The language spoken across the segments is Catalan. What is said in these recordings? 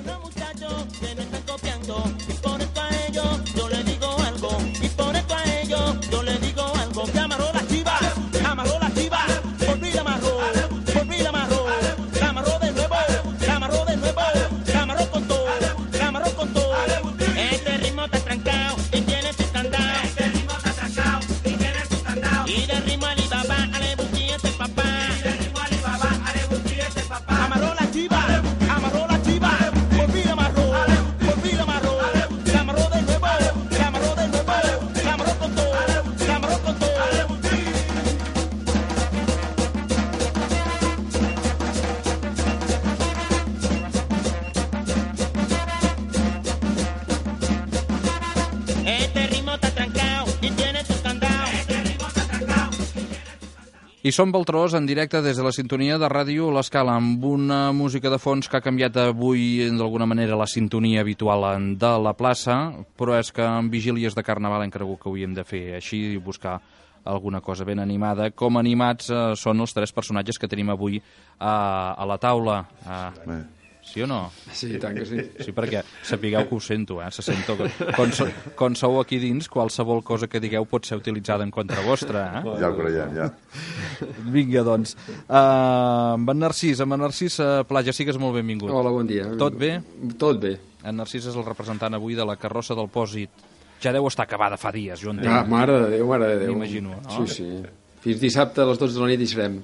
I som Baltrós en directe des de la sintonia de Ràdio L'Escala amb una música de fons que ha canviat avui d'alguna manera la sintonia habitual de la plaça, però és que en vigílies de Carnaval hem cregut que ho havíem de fer així i buscar alguna cosa ben animada. Com animats són els tres personatges que tenim avui a la taula. Sí o no? Sí, tant que sí. Sí, perquè sapigueu que ho sento, se sento que quan sou aquí dins, qualsevol cosa que digueu pot ser utilitzada en contra vostra. Ja ho creiem, ja. Vinga, doncs. Amb en Narcís Pla, ja sigues molt benvingut. Hola, bon dia. Tot bé? Tot bé. En Narcís és el representant avui de la carrossa del Pòsit. Ja deu estar acabada fa dies, jo entenc. Mare de Déu, mare de Déu. M'imagino, no? Sí, sí. Fins dissabte a les 12 de la nit hi serem.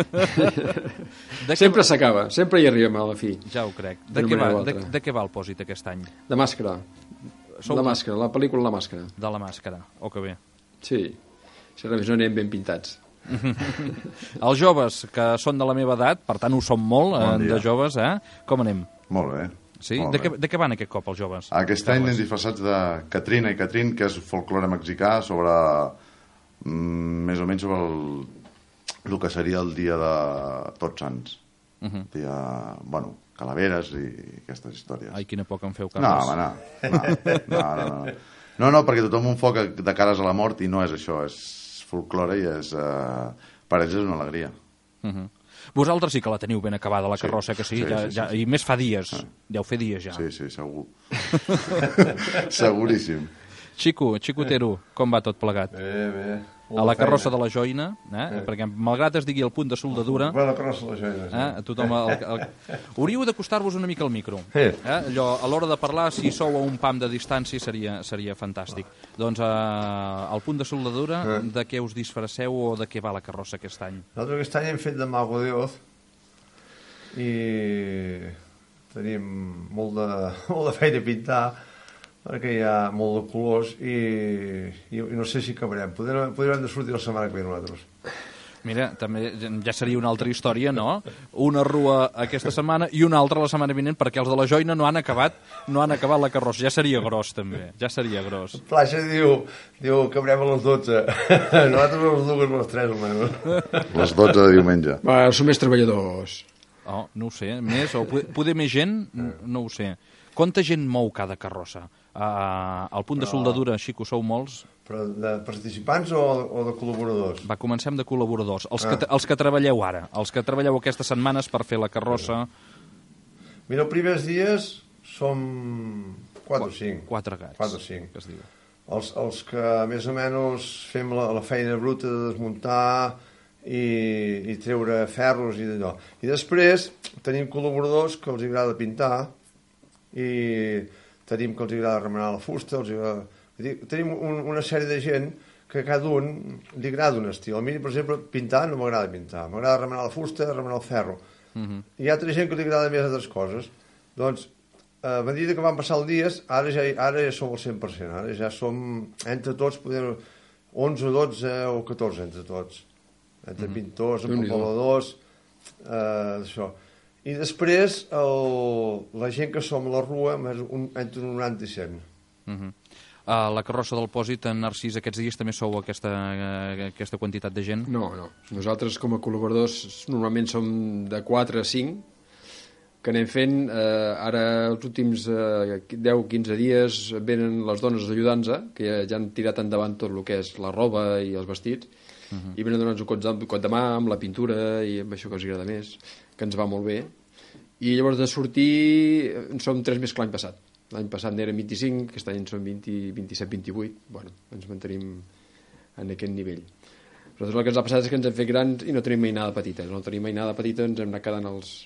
Sempre s'acaba, sempre hi arribem a la fi. Ja ho crec. De què va el Pòsit aquest any? De Màscara. La Màscara, la pel·lícula La Màscara. De La Màscara, que bé. Sí, si no anem ben pintats. Els joves, que són de la meva edat, per tant ho som molt, de joves, com anem? Molt bé. Sí? De què van aquest cop els joves? Aquest any anem disfressats de Catrina i Catrín, que és folklore mexicà sobre... més o menys sobre el que seria el dia de Tots Sants. Dia, bueno, calaveres i aquestes històries. Ai, quina por que em feu cares. No, perquè tothom enfoca de cares a la mort i no és això, és folklore i és, per ells és una alegria. Vosaltres sí que la teniu ben acabada, la carrossa, que sí? I més fa dies, deu fer dies ja. Sí, segur. Seguríssim. Xico Tero, com va tot plegat? Bé. A la carrossa de la joina, perquè malgrat es digui el punt de soldadura... La carrossa de la joina, sí. Tothom... Hauríeu d'acostar-vos una mica al micro. Allò, a l'hora de parlar, si sou a un pam de distància, seria fantàstic. Doncs al punt de soldadura, de què us disfresseu o de què va la carrossa aquest any? Nosaltres aquest any hem fet de Mago de Oz i tenim molt de feina a pintar, perquè hi ha molt de colors i no sé si acabarem. Podríem de sortir la setmana que ve nosaltres. Mira, també ja seria una altra història, no? Una rua aquesta setmana i una altra la setmana vinent, perquè els de la joina no han acabat la carrossa. Ja seria gros, també. Ja seria gros. Flasha diu que acabarem a les 12. Nosaltres a les 2 o a les 3, almenys. Les 12 de diumenge. Som més treballadors. No ho sé. Més, o poder més gent, no ho sé. Quanta gent mou cada carrossa? Al punt de soldadura, així que ho sou molts... Però de participants o de col·laboradors? Va, comencem de col·laboradors. Els que treballeu ara, els que treballeu aquestes setmanes per fer la carrossa... Mira, els primers dies som 4 o 5. 4 gats. 4 o 5. Que es diu. Els que més o menys fem la feina bruta de desmuntar i treure ferros i d'allò. I després tenim col·laboradors que els agrada pintar i tenim que els agrada remenar la fusta, tenim una sèrie de gent que cada un li agrada un estil. A mi, per exemple, pintar no m'agrada pintar, m'agrada remenar la fusta, remenar el ferro. Hi ha altra gent que li agrada més altres coses. Doncs, a medida que van passar els dies, ara ja som al 100%, ara ja som, entre tots, 11, 12 o 14 entre tots, entre pintors, empapelladors, això. I després la gent que som a la rua entre 90 i 100. La carrossa del Pòsit, en Narcís, aquests dies també sou aquesta quantitat de gent? No. Nosaltres com a col·laboradors normalment som de 4 a 5 que anem fent. Ara els últims 10-15 dies venen les dones ajudant-nos, que ja han tirat endavant tot el que és la roba i els vestits, i venen a donar-nos un cop de mà amb la pintura i amb això que els agrada més, que ens va molt bé. I llavors de sortir en som 3 més que l'any passat. L'any passat n'eren 25, aquest any en som 20, 27, 28. Bueno, ens mantenim en aquest nivell. Però el que ens ha passat és que ens hem fet grans i no tenim mainada petita. No tenim mainada petita, ens hem anat quedant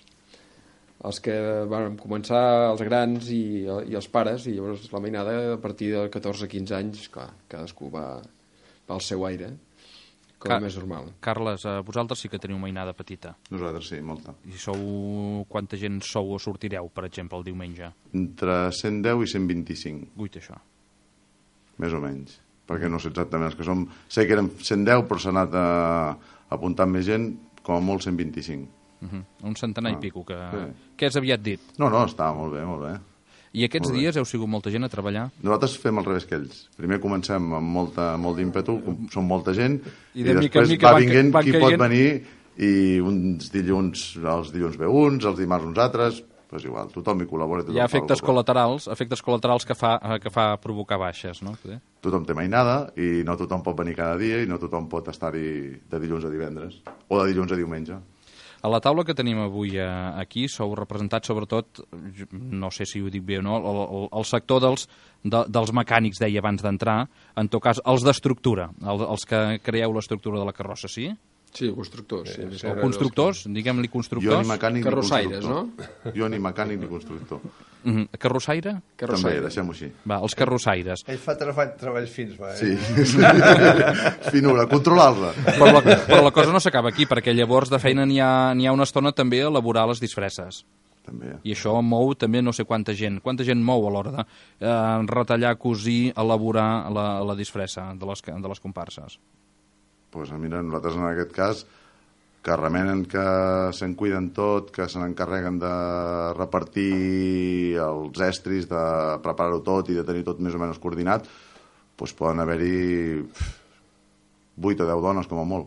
els que van començar, els grans i els pares, i llavors la mainada a partir de 14-15 anys, clar, cadascú va al seu aire, com més normal. Carles, vosaltres sí que teniu mainada petita. Nosaltres sí, molta. I quanta gent sou o sortireu, per exemple, el diumenge? Entre 110 i 125. Guita, això. Més o menys. Perquè no sé exactament els que som. Sé que érem 110, però s'ha anat apuntant més gent, com a molt 125. Un centenar i pico, que és aviat dit. No, està molt bé, molt bé. I aquests dies heu sigut molta gent a treballar? Nosaltres fem al revés que ells. Primer comencem amb molt d'ímpetu, som molta gent, i de després mica va vinguent van qui pot venir, i els dilluns ve uns, els dimarts uns altres, doncs igual, tothom hi col·labora. Hi ha efectes col·laterals que fa provocar baixes, no? Tothom té mainada, i no tothom pot venir cada dia, i no tothom pot estar-hi de dilluns a divendres, o de dilluns a diumenge. A la taula que tenim avui aquí sou representats sobretot, no sé si ho dic bé o no, el sector dels mecànics, deia abans d'entrar, en tot cas els d'estructura, els que creeu l'estructura de la carrossa, sí? Sí, constructors. Sí, o constructors, diguem-li constructors. Jo ni mecànic ni carrossaires, constructor. No? Jo ni mecànic ni constructor. Carrossaire? També, deixem-ho així. Va, els carrossaires. Ell fa treballs fins, va, Sí. Finura, controlar-la. Però la cosa no s'acaba aquí, perquè llavors de feina n'hi ha una estona també a elaborar les disfresses. També. I això mou també no sé quanta gent. Quanta gent mou a l'hora de retallar, cosir, elaborar la disfressa de les comparses? Pues mira, nosaltres en aquest cas que remenen, que se'n cuiden tot, que se n'encarreguen de repartir els estris, de preparar-ho tot i de tenir tot més o menys coordinat, doncs poden haver-hi 8 o 10 dones, com a molt.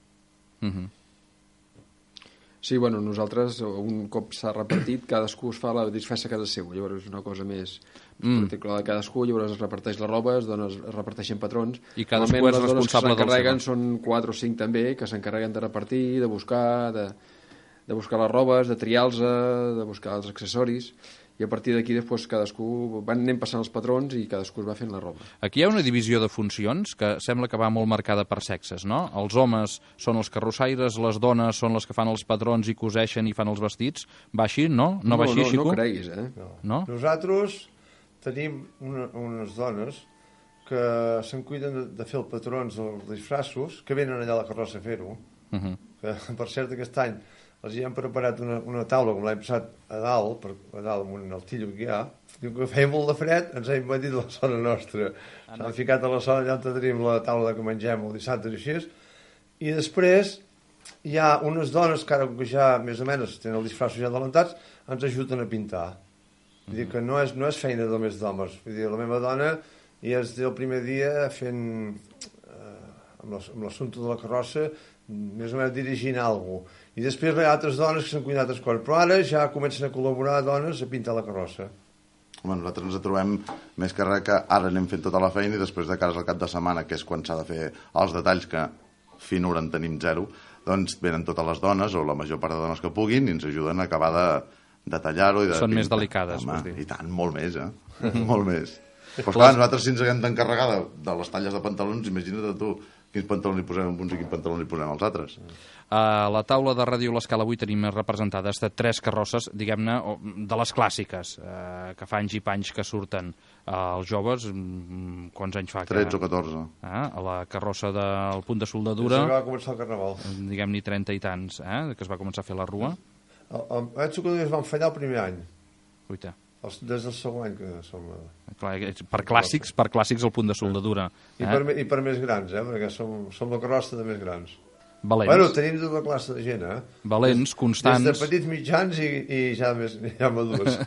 Sí, bueno, nosaltres, un cop s'ha repartit, cadascú es fa la disfressa a casa seu. Llavors és una cosa més particular de cadascú, llavors es reparteix la roba, les dones es reparteixen patrons. I cadascú és responsable del seu. Són 4 o 5 també, que s'encarreguen de repartir, de buscar, de buscar les robes, de triar-los, de buscar els accessoris, i a partir d'aquí després cadascú anem passant els patrons i cadascú es va fent la roba. Aquí hi ha una divisió de funcions que sembla que va molt marcada per sexes, no? Els homes són els carrossaires, les dones són les que fan els patrons i coseixen i fan els vestits. Va així, no? No va així, Xico? No creguis, No? Nosaltres tenim unes dones que se'n cuiden de fer els patrons dels disfraços, que venen allà a la carrossa a fer-ho. Que, per cert, aquest any els hi hem preparat una taula, com l'hem passat a dalt, amb un altillo que hi ha. Diu que feia molt de fred, ens hem inventat la zona nostra. S'han ficat a la zona allà on tenim la taula que mengem el dissabte i així. I després hi ha unes dones que ara que ja més o menys tenen els disfraços ja adelantats, ens ajuden a pintar. Vull dir que no és feina només d'homes. Vull dir, la meva dona ja és del primer dia fent amb l'assumpte de la carrossa, més o menys dirigint alguna cosa. I després hi ha altres dones que s'han cuidat altres coses, però ara ja comencen a col·laborar dones a pintar la carrossa. Home, nosaltres ens trobem més que res que ara anem fent tota la feina i després de cares al cap de setmana, que és quan s'ha de fer els detalls, que finura en tenim 0, doncs venen totes les dones, o la major part de dones que puguin, i ens ajuden a acabar de tallar-ho i de Són pintar. més delicades, home, vols dir. I tant, molt més, molt més. Però clar, nosaltres si ens haguem d'encarregar de les talles de pantalons, imagina't tu quins pantalons hi posem uns i quins pantalons hi posem als altres. A la taula de Ràdio L'Escala avui tenim representades de 3 carrosses, diguem-ne, de les clàssiques, que fa anys i panys que surten. Els joves, quants anys fa? 13 o 14. A la carrossa del Punt de Soldadura, Des que va començar el Carnaval. diguem-ne 30 i tants, que es va començar a fer la rua. Penso que només van fallar el primer any. Uita. Des del segon any que som... Clar, per clàssics el Punt de Soldadura. I per més grans, perquè som la carrossa de més grans. Valents. Bueno, tenim tota classe de gent, Valents, constants. Des de petits mitjans i ja madurs.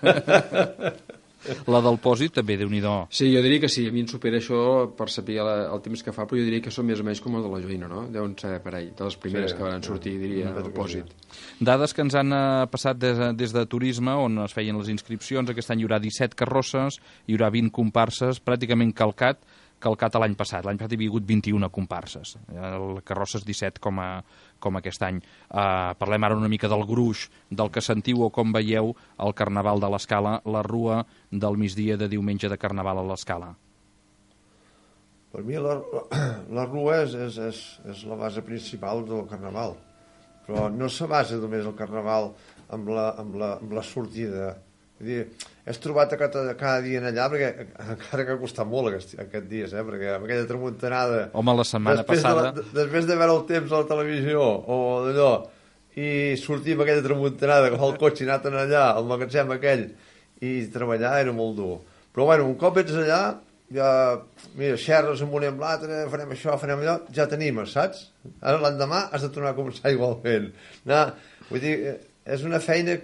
La del Pòsit també, Déu-n'hi-do. Sí, jo diria que sí, a mi em supera això per saber el temps que fa, però jo diria que són més o menys com el de la joïna, no? Deuen ser parell, de les primeres que van sortir, diria, el Pòsit. Dades que ens han passat des de Turisme, on es feien les inscripcions. Aquest any hi haurà 17 carrosses, hi haurà 20 comparses, pràcticament calcat calcat l'any passat. L'any passat hi havia hagut 21 comparses, el Carrosses 17 com aquest any. Parlem ara una mica del gruix, del que sentiu o com veieu el Carnaval de l'Escala, la rua del migdia de diumenge de Carnaval a l'Escala. Per mi la rua és la base principal del Carnaval, però no se basa només el Carnaval amb la sortida. Vull dir, és trobat cada dia allà, perquè encara que ha costat molt aquests dies, perquè amb aquella tramuntanada... Home, la setmana passada... Després de veure el temps a la televisió o d'allò, i sortir amb aquella tramuntanada, agafar el cotxe i anar-te'n allà, al magatzem aquell, i treballar era molt dur. Però bueno, un cop ets allà, ja, mira, xerres amb un i amb l'altre, farem això, farem allò, ja tenim, saps? Ara l'endemà has de tornar a començar igualment. No? Vull dir, és una feina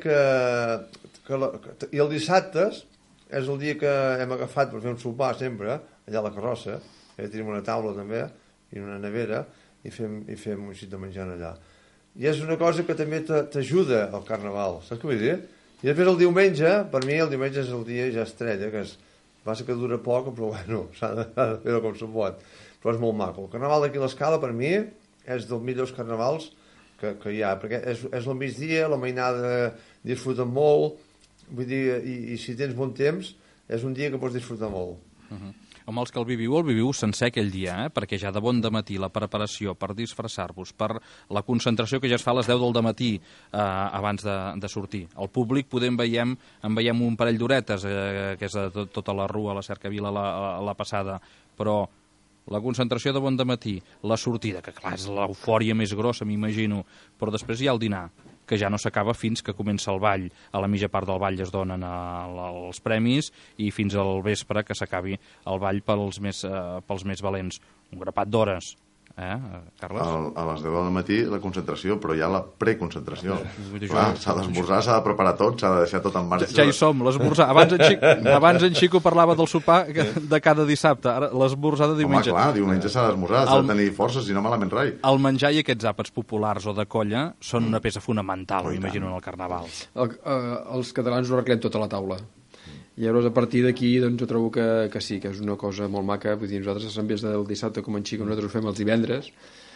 i el dissabtes és el dia que hem agafat per fer un sopar sempre, allà a la carrossa, ja tenim una taula també, i una nevera, i fem un xit de menjar allà. I és una cosa que també t'ajuda al Carnaval, saps què vull dir? I després el diumenge, per mi el diumenge és el dia ja estrella, que passa que dura poc, però bueno, s'ha de fer com se pot. Però és molt maco. El Carnaval d'aquí a l'Escala, per mi, és dels millors carnavals que hi ha, perquè és el migdia, la mainada disfruten molt, vull dir, i si tens bon temps, és un dia que pots disfrutar molt. Home, els que el viviu sencer aquell dia, perquè ja de bon dematí la preparació per disfressar-vos, per la concentració que ja es fa a les 10 del dematí abans de sortir. El públic en veiem un parell d'horetes, que és tota la rua, la cercavila, la passada, però la concentració de bon dematí, la sortida, que clar, és l'eufòria més grossa, m'imagino, però després hi ha el dinar, que ja no s'acaba fins que comença el ball. A la mitja part del ball es donen els premis i fins al vespre que s'acabi el ball pels més valents. Un grapat d'hores, Carles? A les 10 del matí la concentració, però ja la preconcentració. S'ha d'esmorzar, s'ha de preparar tot, s'ha de deixar tot en marxa. Ja hi som, l'esmorzar. Abans en Xico parlava del sopar de cada dissabte, ara l'esmorzar de diumenge. Home, clar, diumenge s'ha d'esmorzar, s'ha de tenir forces, si no malament rai. El menjar i aquests àpats populars o de colla són una peça fonamental, m'imagino, en el Carnaval. Els catalans ho arreglem tota la taula. I llavors a partir d'aquí doncs, jo trobo que sí, que és una cosa molt maca. Vull dir, nosaltres en vez del dissabte com en Xico, nosaltres ho fem els divendres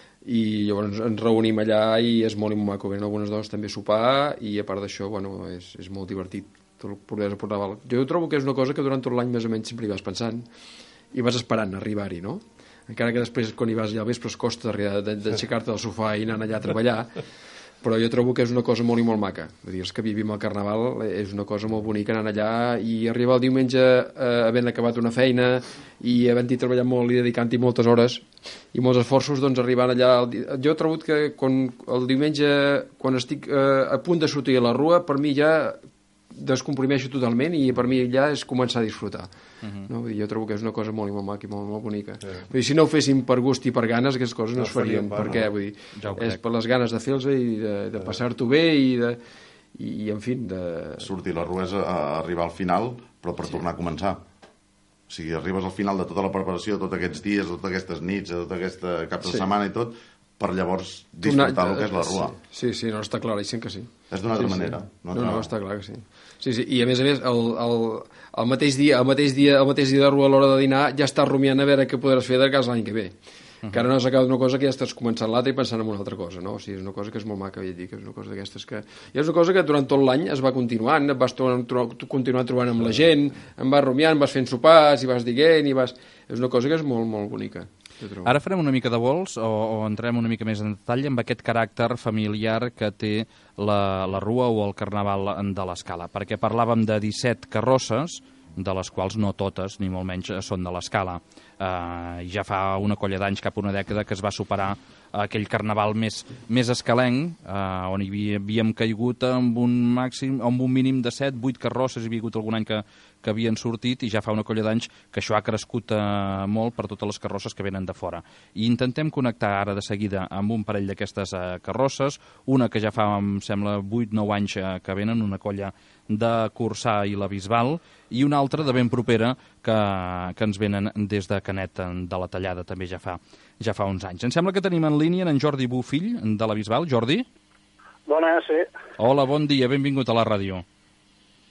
i llavors ens reunim allà i és molt maco. Venen algunes dones també a sopar i a part d'això, bueno, és molt divertit tot el poder aportar. Jo trobo que és una cosa que durant tot l'any més o menys sempre hi vas pensant i vas esperant arribar-hi, no? Encara que després quan hi vas allà al vespre es costa d'aixecar-te del sofà i anar allà a treballar, però jo trobo que és una cosa molt i molt maca. Vull dir, els que vivim al Carnaval és una cosa molt bonica anar allà i arribar el diumenge havent acabat una feina i havent-hi treballat molt i dedicant-hi moltes hores i molts esforços, doncs arribant allà... Jo he trobat que el diumenge, quan estic a punt de sortir a la rua, per mi ja descomprimeixo totalment i per mi ja és començar a disfrutar. No? Vull dir, jo trobo que és una cosa molt i molt maca i molt bonica. Vull dir, si no ho féssim per gust i per ganes, aquestes coses no es farien, perquè vull dir, és per les ganes de fer-los i de passar-t'ho bé i en fi... Sortir la rua és arribar al final, però per tornar a començar. O sigui, arribes al final de tota la preparació, tots aquests dies, totes aquestes nits, tot aquest cap de setmana i tot, per llavors disfrutar el que és la rua. Sí, no, està clar, així que sí. És d'una altra manera. No, està clar que sí. Sí, i a més, el mateix dia de rua a l'hora de dinar ja estàs rumiant a veure què podràs fer de casa l'any que ve. Que ara no has acabat una cosa que ja estàs començant l'altra i pensant en una altra cosa, no? O sigui, és una cosa que és molt maca, vull dir, que és una cosa d'aquestes que... I és una cosa que durant tot l'any es va continuant, vas continuant trobant amb la gent, em vas rumiant, vas fent sopars i vas dient, és una cosa que és molt, molt bonica. Ara farem una mica de vols o entrem una mica més en detall amb aquest caràcter familiar que té la rua o el Carnaval de l'Escala, perquè parlàvem de 17 carrosses, de les quals no totes, ni molt menys, són de l'Escala. Ja fa una colla d'anys, cap a una dècada, que es va superar aquell carnaval més escalenc, on hi havíem caigut amb un mínim de 7-8 carrosses, hi havia hagut algun any que havien sortit, i ja fa una colla d'anys que això ha crescut molt per totes les carrosses que venen de fora. I intentem connectar ara de seguida amb un parell d'aquestes carrosses, una que ja fa, em sembla, 8-9 anys que venen, una colla de Corçà i la Bisbal, i una altra de ben propera que ens venen des de Canet de la Tallada, també ja fa uns anys. Em sembla que tenim en línia en Jordi Bufill, de la Bisbal. Jordi? Bona, sí. Hola, bon dia, benvingut a la ràdio.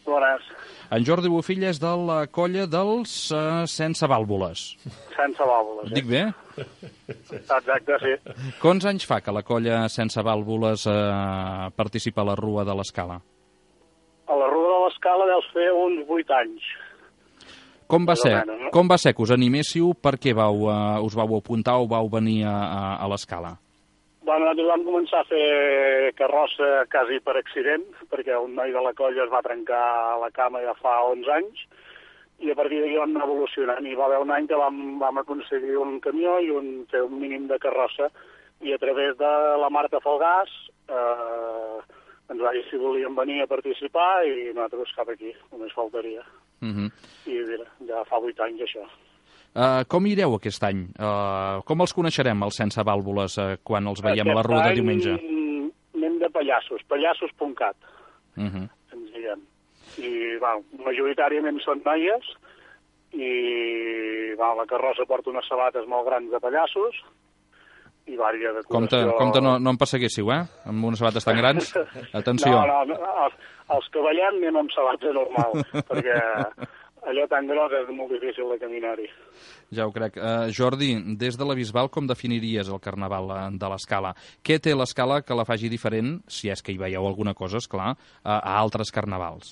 Bones. En Jordi Bofill és de la colla dels Sense Vàlvules. Sense vàlvules. Dic bé? Exacte, sí. Quants anys fa que la colla Sense Vàlvules participa a la Rua de l'Escala? A la Rua de l'Escala deus fer uns 8 anys. Com va Més o ser? menys, no? Com va ser que us animéssiu? Per què us vau apuntar o vau venir a l'Escala? Bueno, nosaltres vam començar a fer carrossa quasi per accident, perquè un noi de la colla es va trencar la cama ja fa 11 anys, i a partir d'aquí vam anar evolucionant. I va haver un any que vam aconseguir un camió i fer un mínim de carrossa, i a través de la Marta Falgàs ens va dir si volíem venir a participar, i nosaltres cap aquí, només faltaria. I mira, ja fa 8 anys això. Com ireu aquest any? Com els coneixerem, els Sense Vàlvules, quan els veiem a la Rua de diumenge? Anem de pallassos.cat, ens diguem. I, majoritàriament són noies, i la carrossa porta unes sabates molt grans de pallassos, i vària decoració... Compte, no em passeguéssiu, amb unes sabates tan grans. Atenció. No, els que ballem anem amb sabates normal, perquè allò tan gros és molt difícil de caminar-hi. Ja ho crec. Jordi, des de la Bisbal, com definiries el Carnaval de l'Escala? Què té l'Escala que la faci diferent, si és que hi veieu alguna cosa, esclar, a altres carnavals?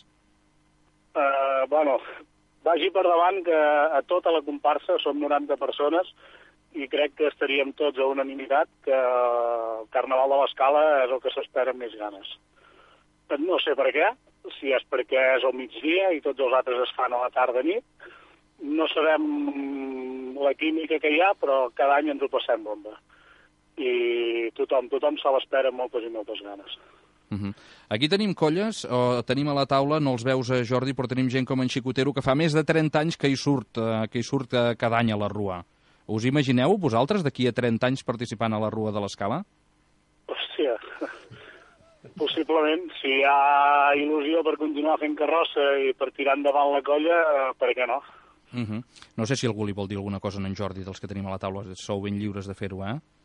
Vagi per davant que a tota la comparsa som 90 persones i crec que estaríem tots a unanimitat que el Carnaval de l'Escala és el que s'espera amb més ganes. No sé per què, si és perquè és al migdia i tots els altres es fan a la tarda-nit. No sabem la química que hi ha, però cada any ens ho passem bomba. I tothom se l'espera amb moltes i moltes ganes. Aquí tenim colles, o tenim a la taula, no els veus, Jordi, però tenim gent com en Xicotero que fa més de 30 anys que hi surt cada any a la Rua. Us imagineu, vosaltres, d'aquí a 30 anys participant a la Rua de l'Escala? Hòstia, possiblement, si hi ha il·lusió per continuar fent carrossa i per tirar endavant la colla, per què no? No sé si algú li vol dir alguna cosa a en Jordi dels que tenim a la taula, sou ben lliures de fer-ho,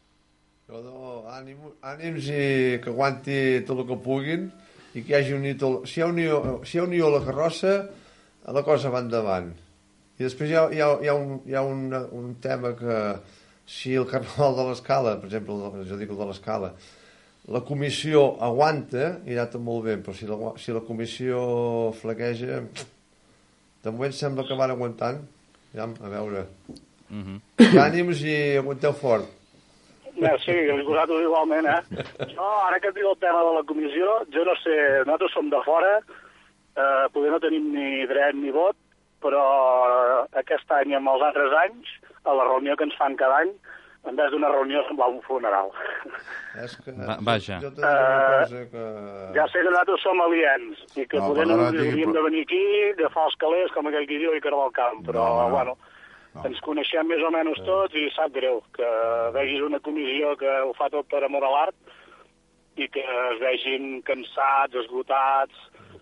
Ànims i que aguanti tot el que puguin i que hi hagi unió. Si hi ha unió a la carrossa, la cosa va endavant. I després hi ha un tema que si el Carnaval de l'Escala, per exemple, jo dic el de l'Escala, la comissió aguanta, irà tot molt bé, però si la comissió flaqueja, de moment sembla que van aguantant. Ja, a veure. Ànims i aguanteu fort. Sí, vosaltres igualment, Jo, ara que et dic el tema de la comissió, jo no sé, nosaltres som de fora, poder no tenim ni dret ni vot, però aquest any, amb els altres anys, a la reunió que ens fan cada any, en vez d'una reunió semblava un funeral. Vaja. Ja sé que nosaltres som aliens i que poder no hauríem de venir aquí, agafar els calés, com aquell que diu, i carregar el camp, però, bueno, ens coneixem més o menys tots i sap greu que vegis una comissió que ho fa tot per amor a l'art i que es vegin cansats, esgotats.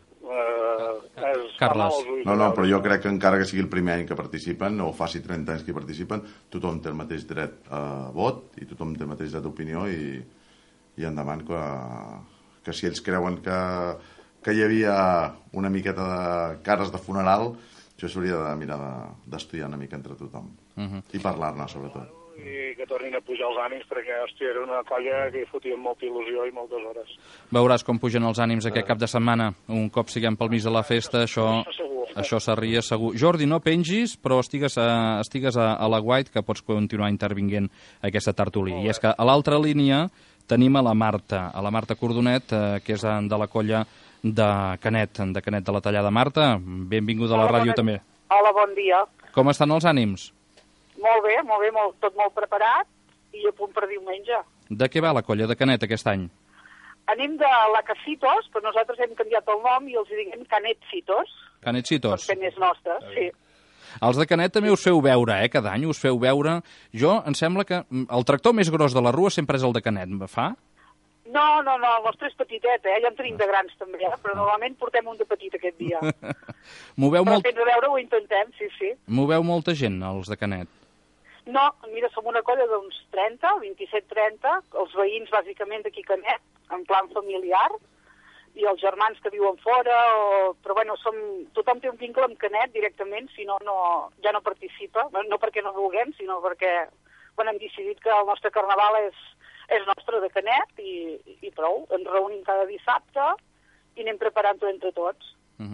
Carles. No, però jo crec que encara que sigui el primer any que participen o faci 30 anys que participen, tothom té el mateix dret a vot i tothom té el mateix dret d'opinió i endavant que si ells creuen que hi havia una miqueta de cares de funeral, això s'hauria de mirar d'estudiar una mica entre tothom i parlar-ne sobretot. I que tornin a pujar els ànims, perquè, hòstia, era una colla que hi fotien molta il·lusió i moltes hores. Veuràs com pugen els ànims aquest cap de setmana. Un cop siguem pel mig de la festa, això s'arria segur. Jordi, no pengis, però estigues a la guait, que pots continuar intervinguent aquesta tertúlia. I és que a l'altra línia tenim a la Marta Cordonet, que és de la colla de Canet de la Tallada. Marta, benvinguda a la ràdio també. Hola, bon dia. Com estan els ànims? Molt bé, tot molt preparat i a punt per diumenge. De què va la colla de Canet aquest any? Anem de la Casitos, però nosaltres hem canviat el nom i els diguem Canetcitos. Canetcitos. Per ser més nostres, sí. Els de Canet també us feu veure, cada any us feu veure. Em sembla que el tractor més gros de la Rua sempre és el de Canet, me fa? No, el nostre és petitet, ja en tenim de grans també, però normalment portem un de petit aquest dia. Però sense veure ho intentem, sí. Moveu molta gent, els de Canet? No, mira, som una colla d'uns 30, 27-30, els veïns bàsicament d'aquí Canet, en plan familiar, i els germans que viuen fora, però bueno, tothom té un vincle amb Canet directament, si no, ja no participa, no perquè no vulguem, sinó perquè hem decidit que el nostre carnaval és nostre de Canet i prou. Ens reunim cada dissabte i anem preparant-ho entre tots.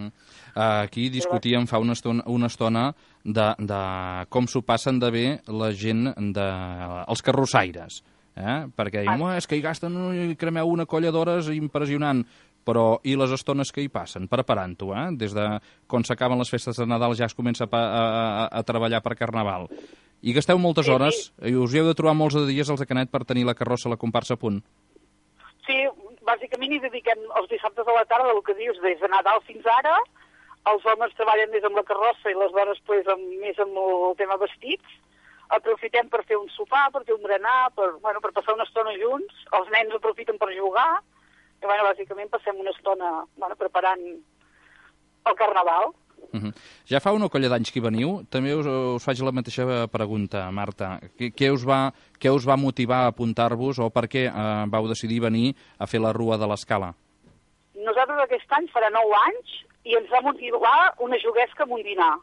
Aquí discutíem fa una estona de com s'ho passen de bé la gent els carrossaires, perquè diuen, és que hi gasten i cremeu una colla d'hores impressionant, però i les estones que hi passen preparant-ho, des de quan s'acaben les festes de Nadal ja es comença a treballar per Carnaval, i gasteu moltes hores i us hi heu de trobar molts de dies els de Canet per tenir la carrossa, la comparsa a punt. Sí, bàsicament hi dediquem els dissabtes a la tarda, el que dius, des de Nadal fins ara. Els homes treballen més amb la carrossa i les dones més amb el tema vestits. Aprofitem per fer un sopar, per fer un berenar, per passar una estona junts. Els nens aprofiten per jugar. I bàsicament passem una estona preparant el Carnaval. Ja fa una colla d'anys que hi veniu. També us faig la mateixa pregunta, Marta. Què us va motivar a apuntar-vos o per què vau decidir venir a fer la Rua de l'Escala? Nosaltres aquest any farà 9 anys i ens va motivar una juguesca amb un dinar.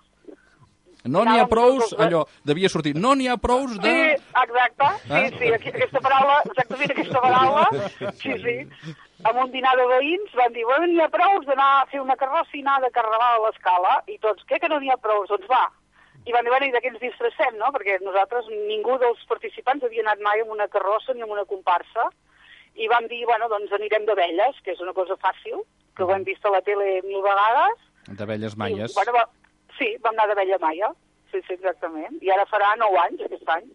No n'hi ha prous, allò, devia sortir, no n'hi ha prous de... Sí, exacte, sí, aquesta paraula, exactament aquesta paraula, sí. Amb un dinar de veïns van dir, bueno, n'hi ha prous d'anar a fer una carrossa i anar de Carnaval a l'Escala, i tots, què que no n'hi ha prous? Doncs va. I van dir, bueno, i de què ens disfressem, no? Perquè nosaltres, ningú dels participants havia anat mai amb una carrossa ni amb una comparsa, i vam dir, bueno, doncs anirem d'abelles, que és una cosa fàcil, que ho hem vist a la tele 1000 vegades. D'abelles maies. Sí, vam anar d'abella maia, sí, exactament, i ara farà 9 anys aquest any.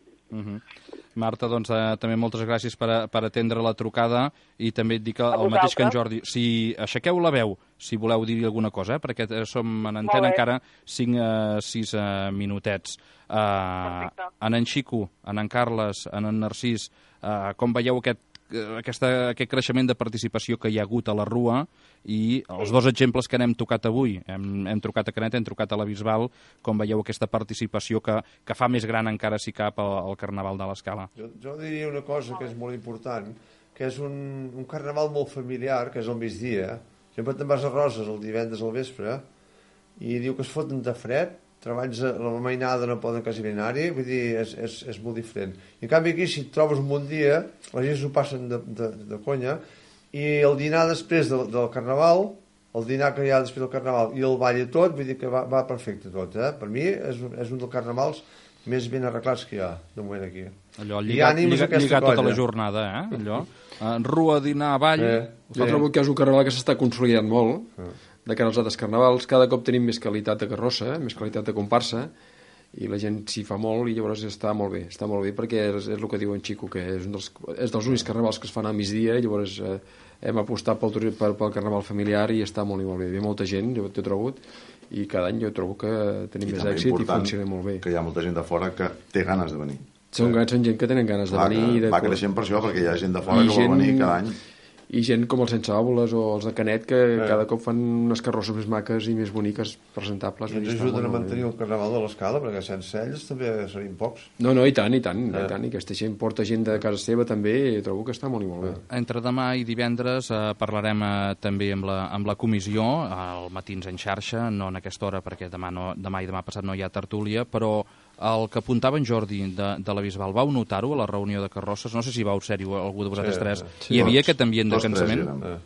Marta, doncs també moltes gràcies per atendre la trucada i també et dic el mateix que en Jordi. Si aixequeu la veu, si voleu dir alguna cosa, perquè som en antena encara 5-6 minutets. En Xico, en Carles, en Narcís, com veieu aquest creixement de participació que hi ha hagut a la Rua i els dos exemples que n'hem tocat avui, hem trucat a Canet, hem trucat a la Bisbal, com veieu aquesta participació que fa més gran encara si cap al Carnaval de l'Escala. Jo diria una cosa que és molt important, que és un carnaval molt familiar, que és al migdia. Sempre te'n vas a Roses el divendres al vespre i diu que es foten de fred, treballs a la mainada no poden quasi anar-hi, vull dir, és molt diferent. I en canvi aquí, si et trobes un bon dia, la gent s'ho passen de conya, i el dinar després del Carnaval, el dinar que hi ha després del Carnaval i el ball i tot, vull dir que va perfecte tot, Per mi és un dels carnavals més ben arreglats que hi ha, de moment aquí. Allò, lligar tota la jornada, allò. Rua, dinar, ball... Jo trobo que és un carnaval que s'està consolidant molt, de cara als altres carnavals. Cada cop tenim més qualitat de carrossa, més qualitat de comparsa, i la gent s'hi fa molt i llavors està molt bé perquè és el que diu en Xico, que és dels únics carnavals que es fan al migdia, i llavors hem apostat pel carnaval familiar i està molt bé. Hi ha molta gent, jo t'he trobat, i cada any jo trobo que tenim més èxit i funciona molt bé. Que hi ha molta gent de fora que té ganes de venir. Són gent que tenen ganes de venir. Va creixent per això, perquè hi ha gent de fora que vol venir cada any. I gent com els sense òvules o els de Canet que cada cop fan unes carrosses més maques i més boniques, presentables. I ens ajuden a mantenir el Carnaval de l'Escala, perquè sense ells també serien pocs. No, i tant. I aquesta gent porta gent de casa seva també, i trobo que està molt bé. Entre demà i divendres parlarem també amb la comissió, al Matins en xarxa, no en aquesta hora perquè demà i demà passat no hi ha tertúlia, però el que apuntava en Jordi de la Bisbal, vau notar-ho a la reunió de carrosses? No sé si vau ser-hi algú de vosaltres tres. Hi havia aquest ambient de cansament?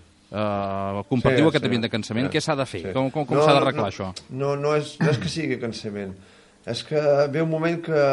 Compartiu aquest ambient de cansament? Què s'ha de fer? Com s'ha d'arreglar això? No és que sigui cansament. És que ve un moment que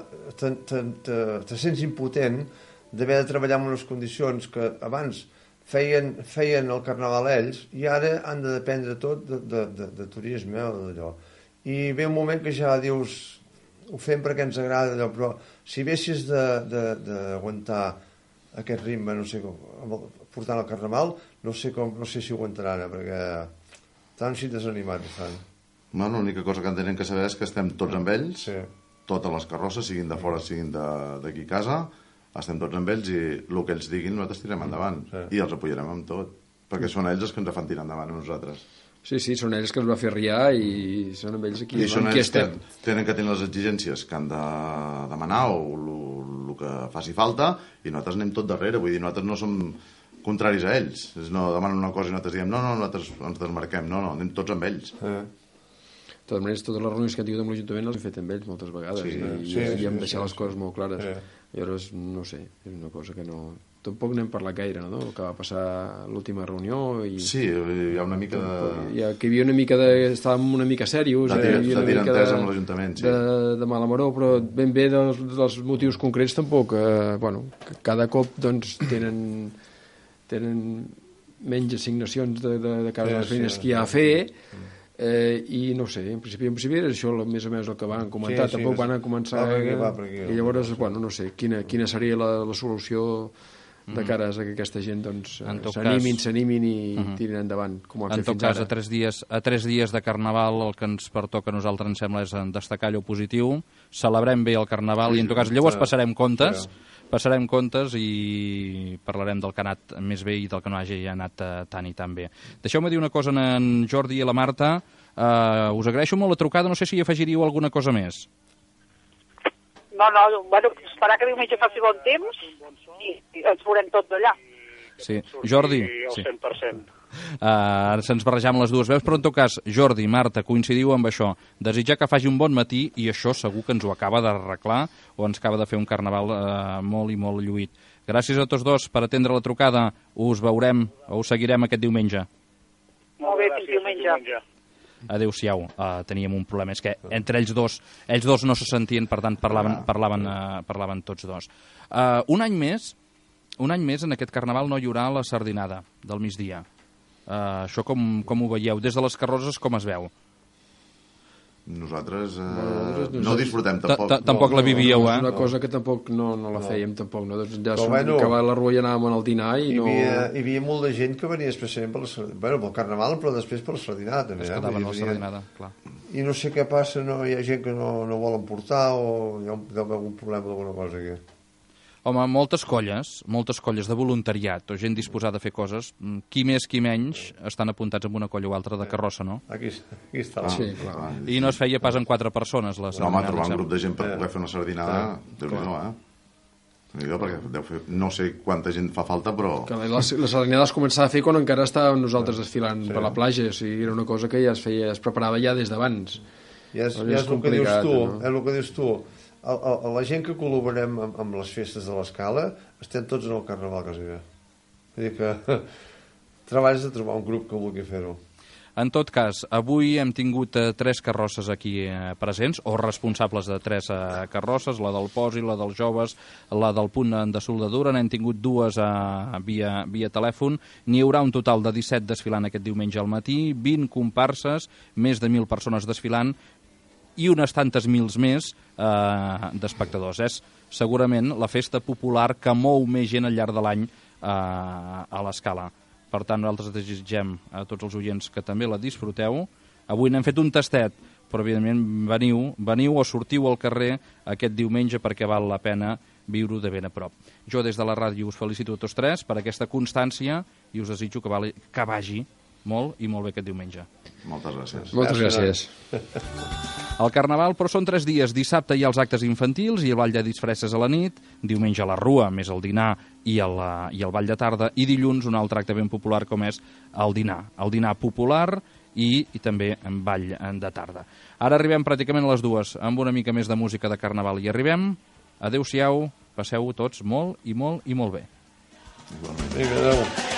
te sents impotent d'haver de treballar en unes condicions que abans feien el carnaval ells i ara han de dependre tot de turisme o d'allò. I ve un moment que ja dius ho fem perquè ens agrada allò, però si vessis d'aguantar aquest ritme, no sé com, portant el carnaval, no sé si ho aguantaran, perquè estan així desanimats. Bueno, l'única cosa que tenen que saber és que estem tots amb ells, totes les carrosses, siguin de fora, siguin d'aquí a casa, estem tots amb ells i el que ells diguin nosaltres tirem endavant i els apoyarem amb tot, perquè són ells els que ens fan tirar endavant a nosaltres. Sí, són ells que ens va fer riar i són amb ells aquí. I són ells que tenen que tenir les exigències que han de demanar o el que faci falta, i nosaltres anem tot darrere. Vull dir, nosaltres no som contraris a ells. No demanen una cosa i nosaltres diem nosaltres ens desmarquem. No, anem tots amb ells. De totes maneres, totes les reunions que han tingut amb l'Ajuntament les hem fet amb ells moltes vegades i hem deixat les coses molt clares. Llavors, no sé, és una cosa que no... Tampoc n'hem parlat gaire, no?, el que va passar a l'última reunió. Sí, hi ha una mica de... Que hi havia una mica de... Estàvem una mica serios. De tirantesa amb l'Ajuntament, sí. De mala maror, però ben bé dels motius concrets tampoc. Cada cop, doncs, tenen menys assignacions de cara a les feines que hi ha a fer, i no sé, en principi era això més o menys el que van comentar, tampoc van començar i llavors, bueno, no sé quina seria la solució de cares a que aquesta gent s'animin i tirin endavant, com ho han fet fins ara. En tot cas, a 3 dies de Carnaval el que ens pertoca a nosaltres, em sembla, és destacar allò positiu, celebrem bé el Carnaval i en tot cas llavors passarem comptes i parlarem del que ha anat més bé i del que no hagi anat tan i tan bé. Deixeu-me dir una cosa en Jordi i la Marta. Us agraeixo molt la trucada, no sé si hi afegiríeu alguna cosa més. No, bueno, esperar que diumenge faci bon temps i ens veurem tots d'allà. Sí, Jordi. Al 100%. Se'ns barrejam les dues veus, però en tot cas, Jordi, Marta, coincidiu amb això. Desitjar que faci un bon matí i això segur que ens ho acaba d'arreglar o ens acaba de fer un Carnaval molt i molt lluït. Gràcies a tots dos per atendre la trucada. Us veurem o us seguirem aquest diumenge. Molt bé, fins diumenge. Adéu-siau. Teníem un problema, és que entre ells dos no se sentien, per tant parlaven tots dos. Un any més en aquest Carnaval no hi haurà la sardinada del migdia. Això com ho veieu? Des de les carrosses com es veu? Nosaltres no disfrutem tampoc. Tampoc la vivíeu, És una cosa que tampoc no la fèiem, tampoc. Ja acabava la rua i anàvem al dinar i no... Hi havia molt de gent que venia especialment pel Carnaval, però després per la sardinada, també. Es quedaven a la sardinada, clar. I no sé què passa, hi ha gent que no volen portar o hi ha algun problema d'alguna cosa aquí. Home, moltes colles de voluntariat o gent disposada a fer coses, qui més qui menys estan apuntats en una colla o altra de carrossa, no? Aquí està. Sí, clar. I no es feia pas en 4 persones la sardinada. Home, trobar un grup de gent per poder fer una sardinada, Déu-n'hi-do, perquè no sé quanta gent fa falta, però... La sardinada es començava a fer quan encara estàvem nosaltres desfilant per la platja, o sigui, era una cosa que ja es preparava ja des d'abans. Ja és el que dius tu, la gent que col·laborem amb les festes de l'Escala estem tots en el Carnaval quasi bé. Vull dir que treballes de trobar un grup que vulgui fer-ho. En tot cas, avui hem tingut 3 carrosses aquí presents, o responsables de 3 carrosses, la del Posi, la dels joves, la del punt de soldadura, n'hem tingut 2 via telèfon, n'hi haurà un total de 17 desfilant aquest diumenge al matí, 20 comparses, més de 1.000 persones desfilant, i unes tantes mils més d'espectadors. És segurament la festa popular que mou més gent al llarg de l'any a l'Escala. Per tant, nosaltres desitgem a tots els oients que també la disfruteu. Avui n'hem fet un tastet, però evidentment veniu o sortiu al carrer aquest diumenge perquè val la pena viure-ho de ben a prop. Jo des de la ràdio us felicito a tots 3 per aquesta constància i us desitjo que vagi molt i molt bé aquest diumenge. Moltes gràcies. Moltes gràcies. El Carnaval, però són 3 dies. Dissabte hi ha els actes infantils i el ball de disfresses a la nit, diumenge a la rua, més el dinar i el ball de tarda, i dilluns un altre acte ben popular com és el dinar popular i també en ball de tarda. Ara arribem pràcticament a les 2 amb una mica més de música de Carnaval i arribem. Adéu-siau, passeu tots molt i molt i molt bé. Vinga, adéu.